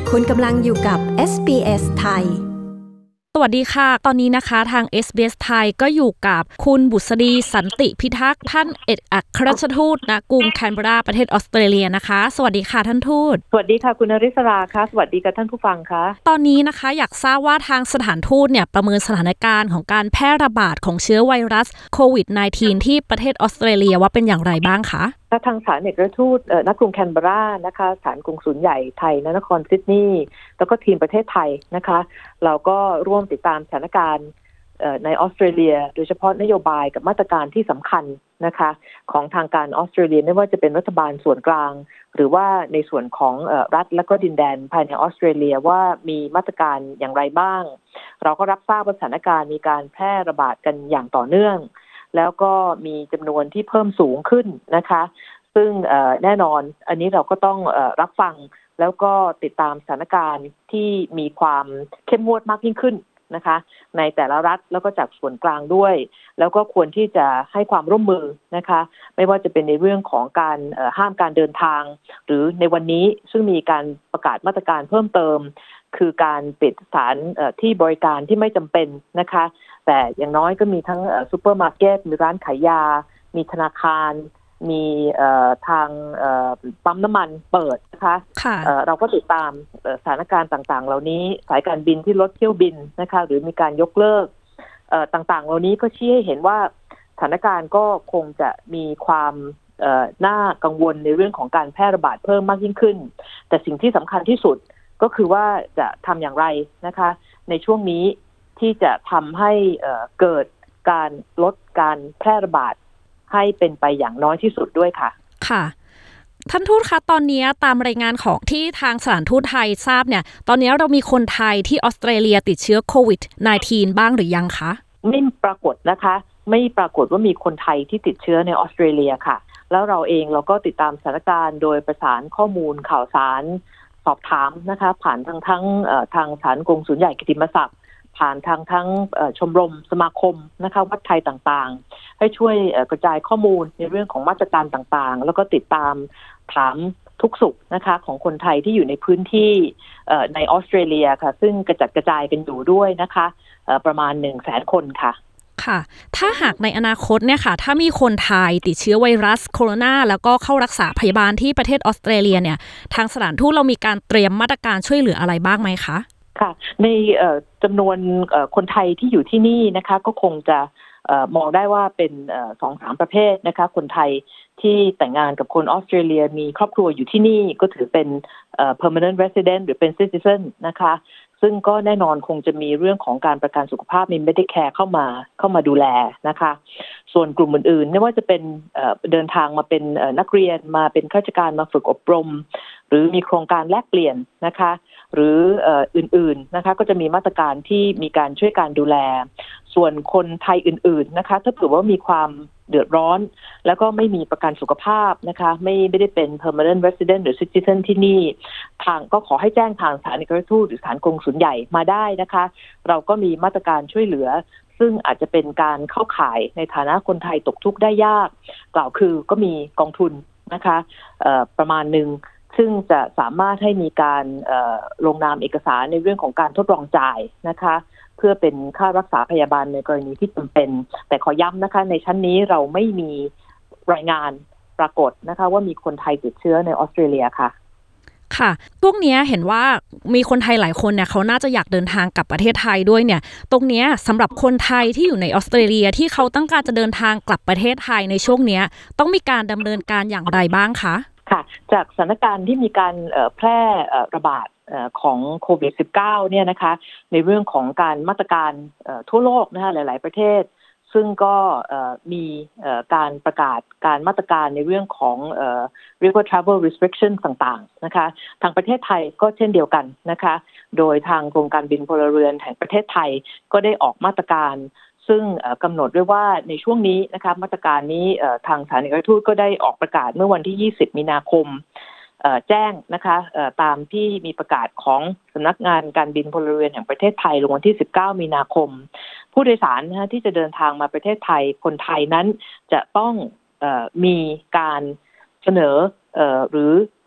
คุณกำลังอยู่กับ SBS ไทยสวัสดีค่ะตอนนี้นะคะทาง SBS ไทยก็อยู่กับคุณบุษดีสันติพิทักษ์ท่านเอกอัครราชทูตณกรุงแคนเบอร์ราประเทศออสเตรเลียนะคะสวัสดีค่ะท่านทูตสวัสดีค่ะคุณนริศราค่ะสวัสดีกับท่านผู้ฟังค่ะตอนนี้นะคะอยากทราบว่าทางสถานทูตเนี่ยประเมินสถานการณ์ของการแพร่ระบาดของเชื้อไวรัสโควิด -19 ที่ประเทศออสเตรเลียว่าเป็นอย่างไรบ้างคะทางสถานเอกอัครราชทูตณกรุงแคนเบอร์รานะคะสถานกงสุลใหญ่ไทยณนครซิดนีย์แล้วก็ทีมประเทศไทยนะคะเราก็ร่วมติดตามสถานการณ์ในออสเตรเลียโดยเฉพาะนโยบายกับมาตรการที่สำคัญนะคะของทางการออสเตรเลียไม่ว่าจะเป็นรัฐบาลส่วนกลางหรือว่าในส่วนของรัฐและก็ดินแดนภายในออสเตรเลียว่ามีมาตรการอย่างไรบ้างเราก็รับทราบว่าสถานการณ์มีการแพร่ระบาดกันอย่างต่อเนื่องแล้วก็มีจำนวนที่เพิ่มสูงขึ้นนะคะซึ่งแน่นอนอันนี้เราก็ต้องรับฟังแล้วก็ติดตามสถานการณ์ที่มีความเข้มงวดมากยิ่งขึ้นนะคะในแต่ละรัฐแล้วก็จากส่วนกลางด้วยแล้วก็ควรที่จะให้ความร่วมมือนะคะไม่ว่าจะเป็นในเรื่องของการห้ามการเดินทางหรือในวันนี้ซึ่งมีการประกาศมาตรการเพิ่มเติมคือการปิดสถานที่บริการที่ไม่จำเป็นนะคะแต่อย่างน้อยก็มีทั้งซูเปอร์มาร์เก็ตมีร้านขายยามีธนาคารมีทางปั๊มน้ำมันเปิดนะคะเราก็ติดตามสถานการณ์ต่างๆเหล่านี้สายการบินที่ลดเที่ยวบินนะคะหรือมีการยกเลิกต่างๆเหล่านี้ก็ชี้ให้เห็นว่าสถานการณ์ก็คงจะมีความน่ากังวลในเรื่องของการแพร่ระบาดเพิ่มมากยิ่งขึ้นแต่สิ่งที่สำคัญที่สุดก็คือว่าจะทำอย่างไรนะคะในช่วงนี้ที่จะทำให้เกิดการลดการแพร่ระบาดให้เป็นไปอย่างน้อยที่สุดด้วยค่ะค่ะท่านทูตคะตอนนี้ตามรายงานของที่ทางสถานทูตไทยทราบเนี่ยตอนนี้เรามีคนไทยที่ออสเตรเลียติดเชื้อโควิด -19 บ้างหรือยังคะไม่ปรากฏนะคะไม่ปรากฏว่ามีคนไทยที่ติดเชื้อในออสเตรเลียค่ะแล้วเราเองเราก็ติดตามสถานการณ์โดยประสานข้อมูลข่าวสารสอบถามนะคะผ่านทางสถานกงสุลใหญ่กิติมศักดิ์ผ่านทั้งชมรมสมาคมนะคะวัดไทยต่างๆให้ช่วยกระจายข้อมูลในเรื่องของมาตรการต่างๆแล้วก็ติดตามถามทุกสุขนะคะของคนไทยที่อยู่ในพื้นที่ในออสเตรเลียค่ะซึ่งกระจัดกระจายกันอยู่ด้วยนะคะประมาณ 100,000 คนค่ะค่ะถ้าหากในอนาคตเนี่ยค่ะถ้ามีคนไทยติดเชื้อไวรัสโคโรนาแล้วก็เข้ารักษาพยาบาลที่ประเทศออสเตรเลียเนี่ยทางสถานทูตเรามีการเตรียมมาตรการช่วยเหลืออะไรบ้างไหมคะค่ะในจำนวนคนไทยที่อยู่ที่นี่นะคะก็คงจะมองได้ว่าเป็น2-3 ประเภทนะคะคนไทยที่แต่งงานกับคนออสเตรเลียมีครอบครัวอยู่ที่นี่ก็ถือเป็นpermanent resident หรือเป็น citizen นะคะซึ่งก็แน่นอนคงจะมีเรื่องของการประกันสุขภาพมี Medicare เข้ามาดูแลนะคะส่วนกลุ่มอื่นๆไม่ว่าจะเป็นเดินทางมาเป็นนักเรียนมาเป็นข้าราชการมาฝึกอบรมหรือมีโครงการแลกเปลี่ยนนะคะหรืออื่นๆนะคะก็จะมีมาตรการที่มีการช่วยการดูแลส่วนคนไทยอื่นๆนะคะถ้าเผื่อว่ามีความเดือดร้อนแล้วก็ไม่มีประกันสุขภาพนะคะไม่ได้เป็น permanent resident หรือ citizen ที่นี่ทางก็ขอให้แจ้งทางสถานเอกอัครราชทูตหรือสถานกงสุลใหญ่มาได้นะคะเราก็มีมาตรการช่วยเหลือซึ่งอาจจะเป็นการเข้าข่ายในฐานะคนไทยตกทุกข์ได้ยากกล่าวคือก็มีกองทุนนะคะประมาณหนึ่งซึ่งจะสามารถให้มีการลงนามเอกสารในเรื่องของการทดลองจ่ายนะคะเพื่อเป็นค่ารักษาพยาบาลในกรณีที่จำเป็นแต่ขอย้ำนะคะในชั้นนี้เราไม่มีรายงานปรากฏนะคะว่ามีคนไทยติดเชื้อในออสเตรเลียค่ะค่ะพวกนี้เห็นว่ามีคนไทยหลายคนเนี่ยเขาน่าจะอยากเดินทางกลับประเทศไทยด้วยเนี่ยตรงนี้สำหรับคนไทยที่อยู่ในออสเตรเลียที่เขาต้องการจะเดินทางกลับประเทศไทยในช่วงนี้ต้องมีการดำเนินการอย่างไรบ้างคะค่ะจากสถานการณ์ที่มีการแพร่ระบาดของโควิด -19 เนี่ยนะคะในเรื่องของการมาตรการทั่วโลกนะคะหลายๆประเทศซึ่งก็มีการประกาศการมาตรการในเรื่องของเรียกว่า travel restriction ต่างๆนะคะทางประเทศไทยก็เช่นเดียวกันนะคะโดยทางกรมการบินพลเรือนแห่งประเทศไทยก็ได้ออกมาตรการซึ่งกำหนดด้วยว่าในช่วงนี้นะคะมาตรการนี้ทางสถานเอกอัครราชทูตก็ได้ออกประกาศเมื่อวันที่20 มีนาคมแจ้งนะคะตามที่มีประกาศของสำนักงานการบินพลเรือนแห่งประเทศไทยลงวันที่19 มีนาคมผู้โดยสารนะคะที่จะเดินทางมาประเทศไทยคนไทยนั้นจะต้องมีการเสนอหรือ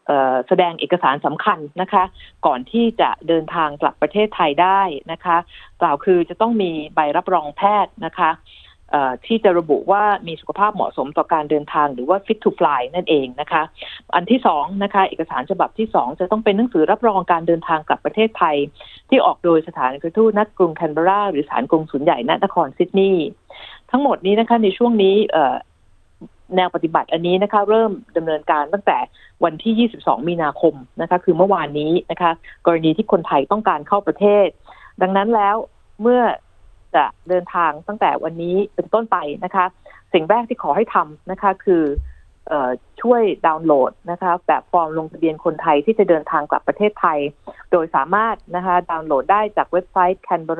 แสดงเอกสารสำคัญนะคะก่อนที่จะเดินทางกลับประเทศไทยได้นะคะกล่าวคือจะต้องมีใบรับรองแพทย์นะคะที่จะระบุว่ามีสุขภาพเหมาะสมต่อการเดินทางหรือว่า fit to fly นั่นเองนะคะอันที่สองนะคะเอกสารฉบับที่สองจะต้องเป็นหนังสือรับรองการเดินทางกลับประเทศไทยที่ออกโดยสถานเอกอัครราชทูตณกรุงแคนเบราหรือสถานกงสุลใหญ่ณนครซิดนีย์ทั้งหมดนี้นะคะในช่วงนี้แนวปฏิบัติอันนี้นะคะเริ่มดำเนินการตั้งแต่วันที่22มีนาคมนะคะคือเมื่อวานนี้นะคะกรณีที่คนไทยต้องการเข้าประเทศดังนั้นแล้วเมื่อจะเดินทางตั้งแต่วันนี้เป็นต้นไปนะคะสิ่งแรกที่ขอให้ทำนะคะคือช่วยดาวน์โหลดนะคะแบบฟอร์มลงทะเบียนคนไทยที่จะเดินทางกลับประเทศไทยโดยสามารถนะคะดาวน์โหลดได้จากเว็บไซต์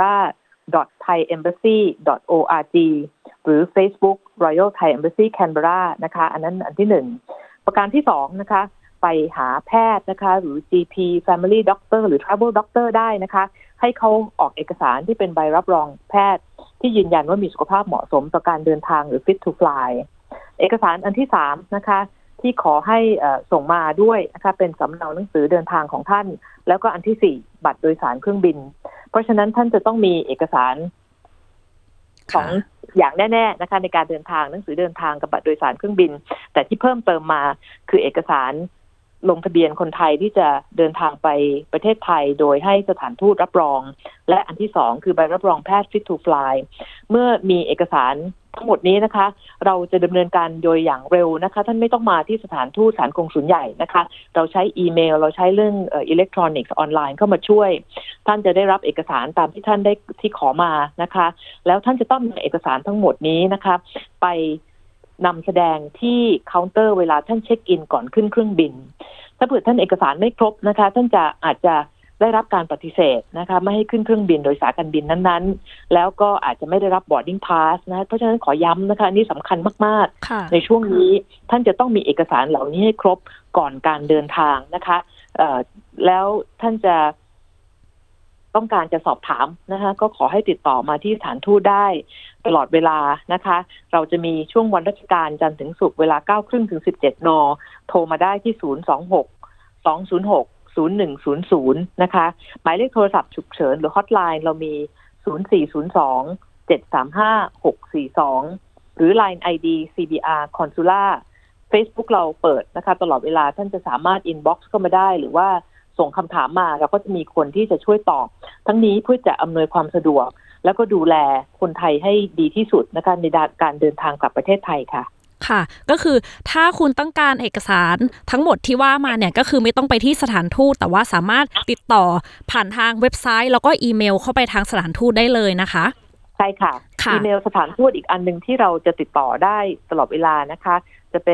canberra.thaiembassy.org หรือ Facebook Royal Thai Embassy Canberra นะคะอันนั้นอันที่หนึ่งประการที่สองนะคะไปหาแพทย์นะคะหรือ GP Family Doctor หรือ Travel Doctor ได้นะคะให้เขาออกเอกสารที่เป็นใบรับรองแพทย์ที่ยืนยันว่ามีสุขภาพเหมาะสมต่อการเดินทางหรือ Fit to Fly เอกสารอันที่สามนะคะที่ขอให้ส่งมาด้วยนะคะเป็นสำเนาหนังสือเดินทางของท่านแล้วก็อันที่สี่บัตรโดยสารเครื่องบินเพราะฉะนั้นท่านจะต้องมีเอกสารของอย่างแน่ๆนะคะในการเดินทางหนังสือเดินทางกับบัตรโดยสารเครื่องบินแต่ที่เพิ่มเติมมาคือเอกสารลงทะเบียนคนไทยที่จะเดินทางไปประเทศไทยโดยให้สถานทูตรับรองและอันที่สองคือใบรับรองแพทย์ Fit to Fly เมื่อมีเอกสารทั้งหมดนี้นะคะเราจะดำเนินการโดยอย่างเร็วนะคะท่านไม่ต้องมาที่สถานทูตสถานกงสุลใหญ่นะคะเราใช้อีเมลเราใช้เรื่องอิเล็กทรอนิกส์ออนไลน์เข้ามาช่วยท่านจะได้รับเอกสารตามที่ท่านได้ที่ขอมานะคะแล้วท่านจะต้องนำเอกสารทั้งหมดนี้นะคะไปนำแสดงที่เคาน์เตอร์เวลาท่านเช็คอินก่อนขึ้นเครื่องบินถ้าเผื่อท่านเอกสารไม่ครบนะคะท่านจะอาจจะได้รับการปฏิเสธนะคะไม่ให้ขึ้นเครื่องบินโดยสายการบินนั้นๆแล้วก็อาจจะไม่ได้รับ boarding pass นะเพราะฉะนั้นขอย้ำนะคะนี่สำคัญมากๆในช่วงนี้ท่านจะต้องมีเอกสารเหล่านี้ให้ครบก่อนการเดินทางนะคะแล้วท่านจะต้องการจะสอบถามนะคะก็ขอให้ติดต่อมาที่สถานทูตได้ตลอดเวลานะคะเราจะมีช่วงวันราชการจันทร์ถึงศุกร์เวลา 9:30 ถึง 17 น.โทรมาได้ที่026-206-0100นะคะหมายเลขโทรศัพท์ฉุกเฉินหรือฮอตไลน์เรามี 0402-735-642 หรือ Line ID CBR Consular Facebook เราเปิดนะคะตลอดเวลาท่านจะสามารถ inbox เข้ามาได้หรือว่าส่งคำถามมาเราก็จะมีคนที่จะช่วยตอบทั้งนี้เพื่อจะอำนวยความสะดวกแล้วก็ดูแลคนไทยให้ดีที่สุดนะคะในการเดินทางกลับประเทศไทยค่ะค่ะก็คือถ้าคุณต้องการเอกสารทั้งหมดที่ว่ามาเนี่ยก็คือไม่ต้องไปที่สถานทูตแต่ว่าสามารถติดต่อผ่านทางเว็บไซต์แล้วก็อีเมลเข้าไปทางสถานทูตได้เลยนะคะใช่ค่ะอีเมลสถานทูตอีกอันนึงที่เราจะติดต่อได้ตลอดเวลานะคะจะเป็น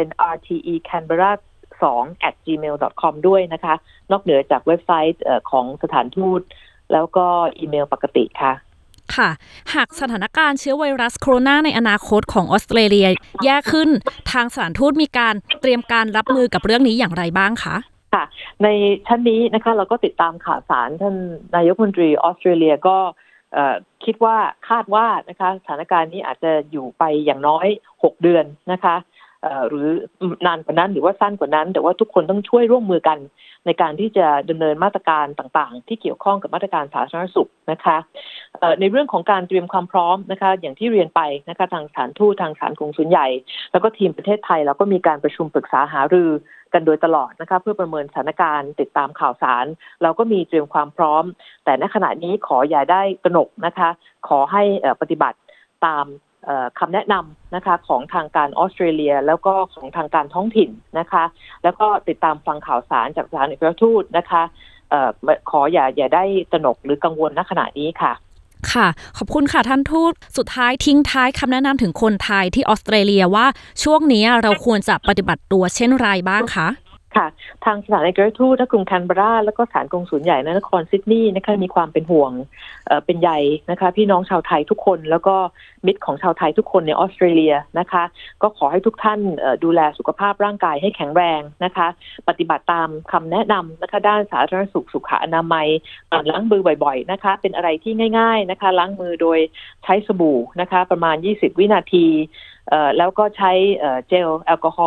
rtecanberra2@gmail.com ด้วยนะคะนอกเหนือจากเว็บไซต์ของสถานทูตแล้วก็อีเมลปกติค่ะค่ะหากสถานการณ์เชื้อไวรัสโคโรนาในอนาคตของออสเตรเลียแย่ขึ้นทางสถานทูตมีการเตรียมการรับมือกับเรื่องนี้อย่างไรบ้างคะค่ะในชั้นนี้นะคะเราก็ติดตามข่าวสารท่านนายกรัฐมนตรีออสเตรเลียก็คิดว่าคาดว่านะคะสถานการณ์นี้อาจจะอยู่ไปอย่างน้อย6เดือนนะคะหรือนานกว่านั้นหรือว่าสั้นกว่านั้นแต่ว่าทุกคนต้องช่วยร่วมมือกันในการที่จะดำเนินมาตรการต่างๆที่เกี่ยวข้องกับมาตรการสาธารณสุขนะคะในเรื่องของการเตรียมความพร้อมนะคะอย่างที่เรียนไปนะคะทางสถานทูตทางสถานกงสุลใหญ่แล้วก็ทีมประเทศไทยเราก็มีการประชุมปรึกษาหารือกันโดยตลอดนะคะเพื่อประเมินสถานการณ์ติดตามข่าวสารเราก็มีเตรียมความพร้อมแต่ณขณะนี้ขออย่าได้ตระหนกนะคะขอให้ปฏิบัติตามคำแนะนำนะคะของทางการออสเตรเลียแล้วก็ของทางการท้องถิ่นนะคะแล้วก็ติดตามฟังข่าวสารจากสถานเอกอัครราชทูตนะคะขออย่าได้ตระหนกหรือกังวลณขณะนี้ค่ะค่ะขอบคุณค่ะท่านทูตสุดท้ายทิ้งท้ายคำแนะนำถึงคนไทยที่ออสเตรเลียว่าช่วงนี้เราควรจะปฏิบัติตัวเช่นไรบ้างคะค่ะทางสถานเอกอัครราชทูตณกรุงแคนเบราแล้วก็สถานกงสุลใหญ่ณนครซิดนีย์นะคะมีความเป็นห่วงเป็นใยนะคะพี่น้องชาวไทยทุกคนแล้วก็มิตรของชาวไทยทุกคนในออสเตรเลียนะคะก็ขอให้ทุกท่านดูแลสุขภาพร่างกายให้แข็งแรงนะคะปฏิบัติตามคำแนะนำนะคะด้านสาธารณสุขสุขอนามัยล้างมือบ่อยๆนะคะเป็นอะไรที่ง่ายๆนะคะล้างมือโดยใช้สบู่นะคะประมาณ20 วินาทีแล้วก็ใช้เจลแอลกอฮอล์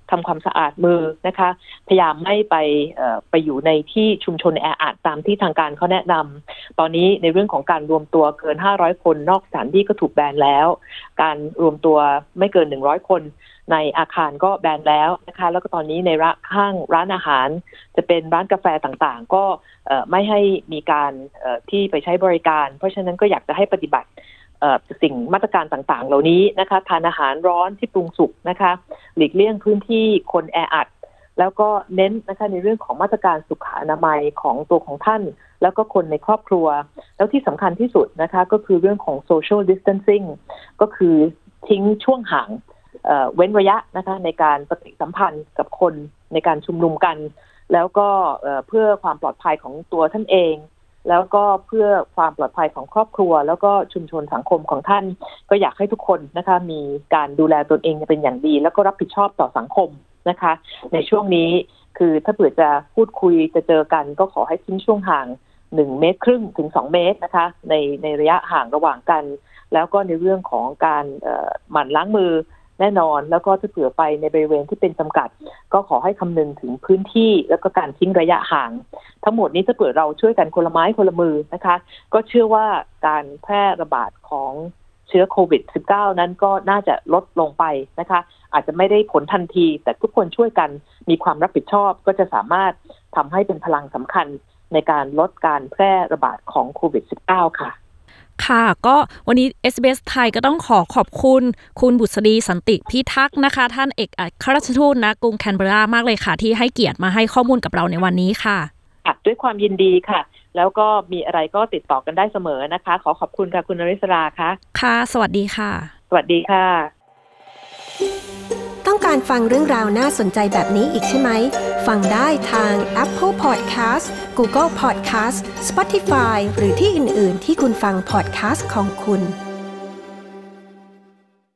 ทำความสะอาดมือนะคะพยายามไม่ไปอยู่ในที่ชุมชนแออัดตามที่ทางการเขาแนะนำตอนนี้ในเรื่องของการรวมตัวเกิน500คนนอกสถานที่ก็ถูกแบนแล้วการรวมตัวไม่เกิน100คนในอาคารก็แบนแล้วนะคะแล้วก็ตอนนี้ในร้านอาหารจะเป็นร้านกาแฟต่างๆก็ไม่ให้มีการที่ไปใช้บริการเพราะฉะนั้นก็อยากจะให้ปฏิบัติสิ่งมาตรการต่างๆเหล่านี้นะคะทานอาหารร้อนที่ปรุงสุกนะคะหลีกเลี่ยงพื้นที่คนแออัดแล้วก็เน้นนะคะในเรื่องของมาตรการสุขอนามัยของตัวของท่านแล้วก็คนในครอบครัวแล้วที่สำคัญที่สุดนะคะก็คือเรื่องของ social distancing ก็คือทิ้งช่วงห่างเว้นระยะนะคะในการปฏิสัมพันธ์กับคนในการชุมนุมกันแล้วก็เพื่อความปลอดภัยของตัวท่านเองแล้วก็เพื่อความปลอดภัยของครอบครัวแล้วก็ชุมชนสังคมของท่านก็อยากให้ทุกคนนะคะมีการดูแลตนเองเป็นอย่างดีแล้วก็รับผิดชอบต่อสังคมนะคะในช่วงนี้คือถ้าเผื่อจะพูดคุยจะเจอกันก็ขอให้ทิ้งช่วงห่าง1.5 เมตรถึง2 เมตรนะคะในระยะห่างระหว่างกันแล้วก็ในเรื่องของการหมั่นล้างมือแน่นอนแล้วก็ถ้าเผื่อไปในบริเวณที่เป็นจำกัดก็ขอให้คำนึงถึงพื้นที่แล้วก็การทิ้งระยะห่างทั้งหมดนี้ถ้าเผื่อเราช่วยกันคนละไม้คนละมือนะคะก็เชื่อว่าการแพร่ระบาดของเชื้อโควิด -19 นั้นก็น่าจะลดลงไปนะคะอาจจะไม่ได้ผลทันทีแต่ทุกคนช่วยกันมีความรับผิดชอบก็จะสามารถทำให้เป็นพลังสำคัญในการลดการแพร่ระบาดของโควิด -19 ค่ะค่ะก็วันนี้ SBS ไทยก็ต้องขอบคุณคุณบุษดีสันติพิทักษ์นะคะท่านเอกอัครราชทูตณกรุงแคนเบอร์รามากเลยค่ะที่ให้เกียรติมาให้ข้อมูลกับเราในวันนี้ค่ะด้วยความยินดีค่ะแล้วก็มีอะไรก็ติดต่อกันได้เสมอนะคะขอบคุณค่ะคุณนริศราค่ะค่ะสวัสดีค่ะสวัสดีค่ะต้องการฟังเรื่องราวน่าสนใจแบบนี้อีกใช่ไหมฟังได้ทาง Apple Podcast Google Podcast Spotify หรือที่อื่นๆที่คุณฟัง podcast ของคุณ